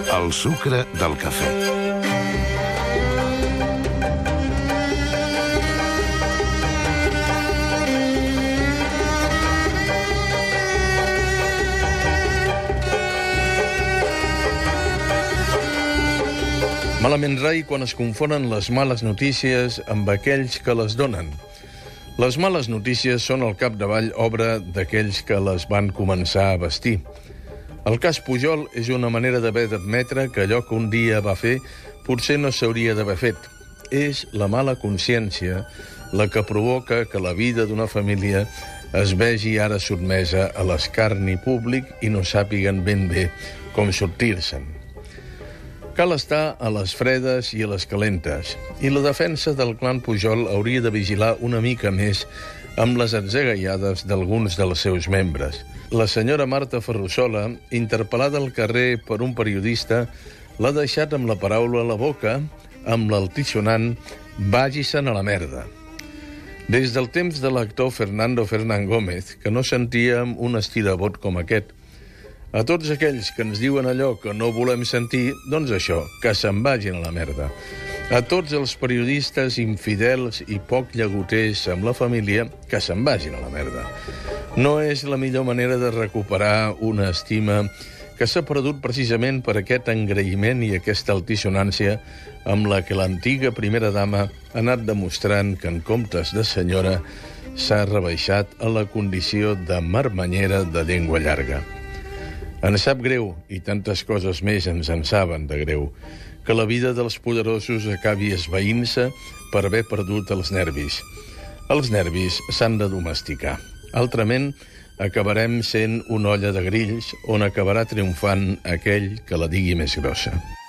El sucre del cafè. Malament rai quan es confonen les males notícies amb aquells que les donen. Les males notícies són al capdavall obra d'aquells que les van començar a vestir. El cas Pujol és una manera d'haver d'admetre que allò que un dia va fer potser no s'hauria d'haver fet. És la mala consciència la que provoca que la vida d'una família es vegi ara sotmesa a l'escarni públic i no sàpiguen ben bé com sortir-se'n. Cal estar a les fredes i a les calentes, i la defensa del clan Pujol hauria de vigilar una mica més amb les atzagaiades d'alguns dels seus membres. La senyora Marta Ferrusola, interpel·lada al carrer per un periodista, l'ha deixat amb la paraula a la boca, amb l'altisonant «vagi-se'n a la merda». Des del temps de l'actor Fernando Fernán Gómez, que no sentíem un estirabot com aquest. A tots aquells que ens diuen allò que no volem sentir, doncs això, que se'n vagin a la merda. A tots els periodistes infidels i poc llagoters amb la família, que se'n vagin a la merda. No és la millor manera de recuperar una estima que s'ha perdut precisament per aquest engraïment i aquesta altisonància amb la que l'antiga primera dama ha anat demostrant que en comptes de senyora s'ha rebaixat a la condició de marmanyera de llengua llarga. Ens sap greu, i tantes coses més ens en saben de greu, que la vida dels poderosos acabi esvaint-se per haver perdut els nervis. Els nervis s'han de domesticar. Altrament, acabarem sent una olla de grills on acabarà triomfant aquell que la digui més grossa.